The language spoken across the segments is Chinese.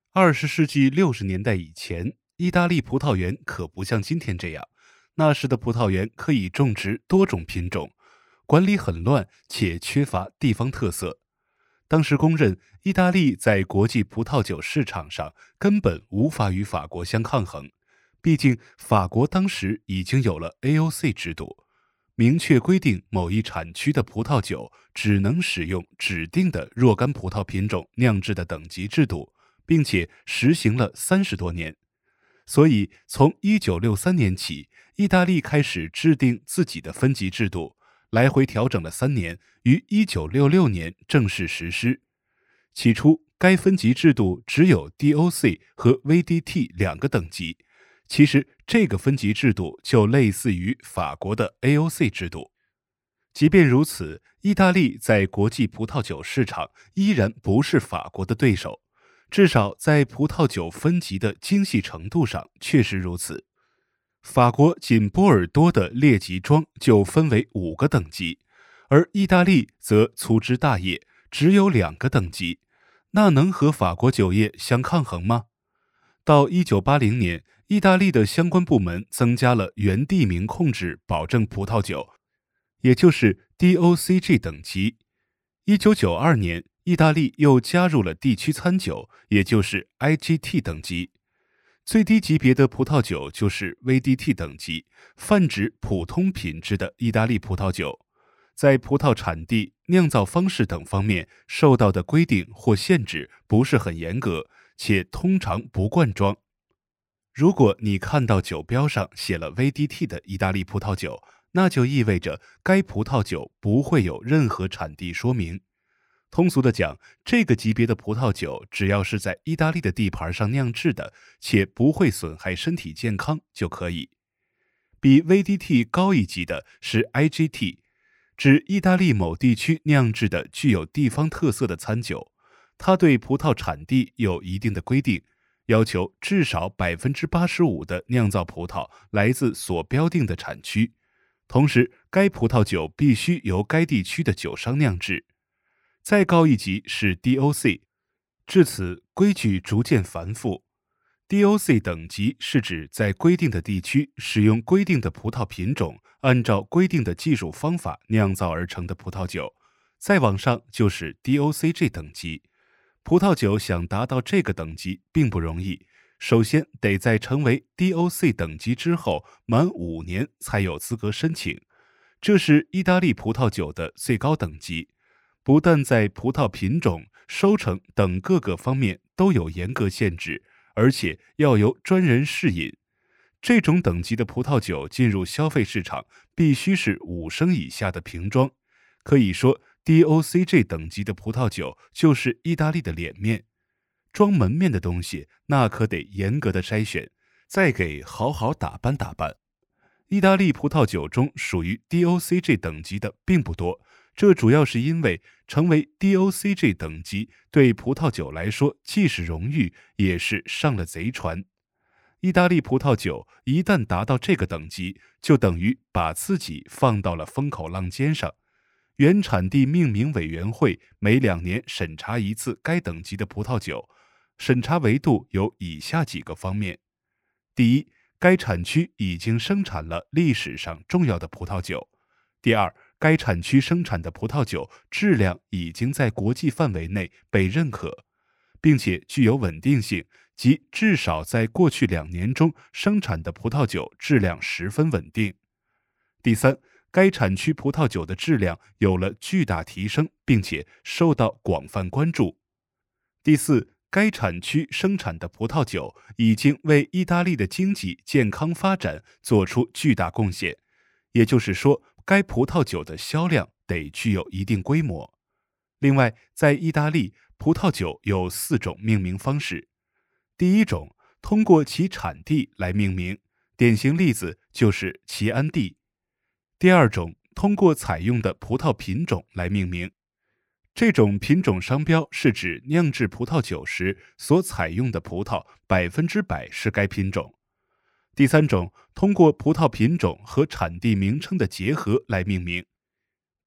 20世纪60年代以前，意大利葡萄园可不像今天这样，那时的葡萄园可以种植多种品种，管理很乱且缺乏地方特色。当时公认，意大利在国际葡萄酒市场上根本无法与法国相抗衡，毕竟法国当时已经有了 AOC 制度，明确规定某一产区的葡萄酒只能使用指定的若干葡萄品种酿制的等级制度，并且实行了30多年。所以，从1963年起，意大利开始制定自己的分级制度，来回调整了3年，于1966年正式实施。起初，该分级制度只有 DOC 和 VDT 2个等级。其实，这个分级制度就类似于法国的 AOC 制度。即便如此，意大利在国际葡萄酒市场依然不是法国的对手，至少在葡萄酒分级的精细程度上确实如此。法国仅波尔多的列级庄就分为5个等级，而意大利则粗枝大叶，只有2个等级，那能和法国酒业相抗衡吗？到1980年，意大利的相关部门增加了原地名控制保证葡萄酒，也就是 DOCG 等级。1992年，意大利又加入了地区餐酒，也就是 IGT 等级。最低级别的葡萄酒就是 VDT 等级，泛指普通品质的意大利葡萄酒，在葡萄产地、酿造方式等方面受到的规定或限制不是很严格，且通常不灌装。如果你看到酒标上写了 VDT 的意大利葡萄酒，那就意味着该葡萄酒不会有任何产地说明。通俗的讲，这个级别的葡萄酒只要是在意大利的地盘上酿制的，且不会损害身体健康就可以。比 VDT 高一级的是 IGT， 指意大利某地区酿制的具有地方特色的餐酒，它对葡萄产地有一定的规定，要求至少 85% 的酿造葡萄来自所标定的产区，同时该葡萄酒必须由该地区的酒商酿制。再高一级是 DOC， 至此规矩逐渐繁复。DOC 等级是指在规定的地区使用规定的葡萄品种，按照规定的技术方法酿造而成的葡萄酒。再往上就是 DOCG 等级。葡萄酒想达到这个等级并不容易，首先得在成为 DOC 等级之后满5年才有资格申请。这是意大利葡萄酒的最高等级，不但在葡萄品种、收成等各个方面都有严格限制，而且要由专人试饮。这种等级的葡萄酒进入消费市场必须是5升以下的瓶装。可以说 DOCG 等级的葡萄酒就是意大利的脸面。装门面的东西那可得严格的筛选，再给好好打扮打扮。意大利葡萄酒中属于 DOCG 等级的并不多，这主要是因为成为 DOCG 等级对葡萄酒来说既是荣誉，也是上了贼船。意大利葡萄酒一旦达到这个等级，就等于把自己放到了风口浪尖上。原产地命名委员会每2年审查一次该等级的葡萄酒，审查维度有以下几个方面：第一，该产区已经生产了历史上重要的葡萄酒；第二，该产区生产的葡萄酒质量已经在国际范围内被认可，并且具有稳定性，即至少在过去2年中生产的葡萄酒质量十分稳定；第三，该产区葡萄酒的质量有了巨大提升，并且受到广泛关注；第四，该产区生产的葡萄酒已经为意大利的经济健康发展做出巨大贡献，也就是说，该葡萄酒的销量得具有一定规模。另外，在意大利，葡萄酒有4种命名方式。第一种，通过其产地来命名，典型例子就是齐安地。第二种，通过采用的葡萄品种来命名。这种品种商标是指酿制葡萄酒时所采用的葡萄100%是该品种。第三种，通过葡萄品种和产地名称的结合来命名。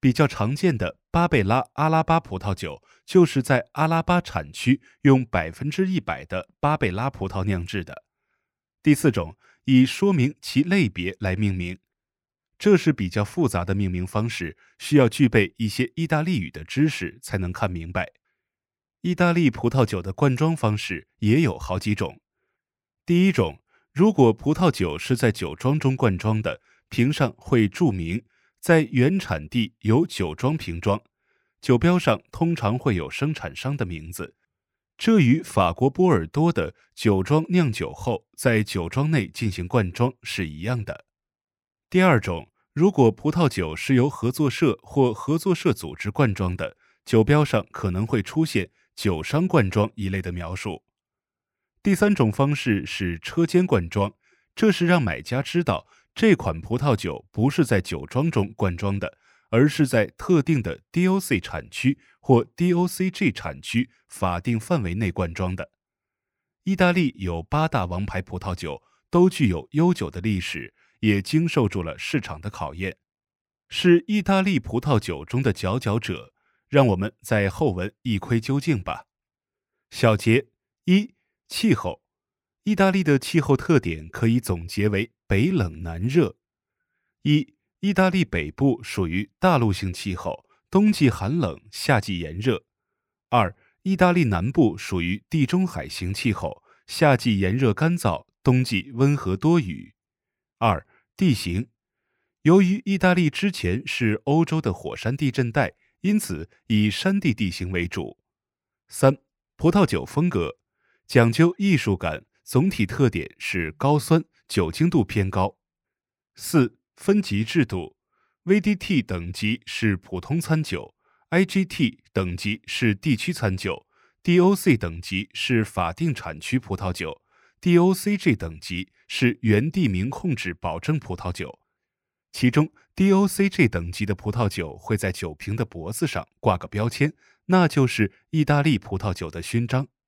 比较常见的巴贝拉阿拉巴葡萄酒，就是在阿拉巴产区用100%的巴贝拉葡萄酿制的。第四种，以说明其类别来命名，这是比较复杂的命名方式，需要具备一些意大利语的知识才能看明白。意大利葡萄酒的灌装方式也有好几种。第一种，如果葡萄酒是在酒庄中灌装的，瓶上会注明在原产地由酒庄瓶装，酒标上通常会有生产商的名字。这与法国波尔多的酒庄酿酒后在酒庄内进行灌装是一样的。第二种，如果葡萄酒是由合作社或合作社组织灌装的，酒标上可能会出现酒商灌装一类的描述。第三种方式是车间灌装，这是让买家知道这款葡萄酒不是在酒庄中灌装的，而是在特定的 DOC 产区或 DOCG 产区法定范围内灌装的。意大利有8大王牌葡萄酒，都具有悠久的历史，也经受住了市场的考验，是意大利葡萄酒中的佼佼者。让我们在后文一窥究竟吧。小结一：气候。意大利的气候特点可以总结为北冷南热。意大利北部属于大陆性气候，冬季寒冷，夏季炎热。意大利南部属于地中海型气候，夏季炎热干燥，冬季温和多雨。地形。由于意大利之前是欧洲的火山地震带，因此以山地地形为主。葡萄酒风格。讲究艺术感，总体特点是高酸，酒精度偏高。分级制度。VDT 等级是普通餐酒， IGT 等级是地区餐酒， DOC 等级是法定产区葡萄酒， DOCG 等级是原地名控制保证葡萄酒。其中 DOCG 等级的葡萄酒会在酒瓶的脖子上挂个标签，那就是意大利葡萄酒的勋章。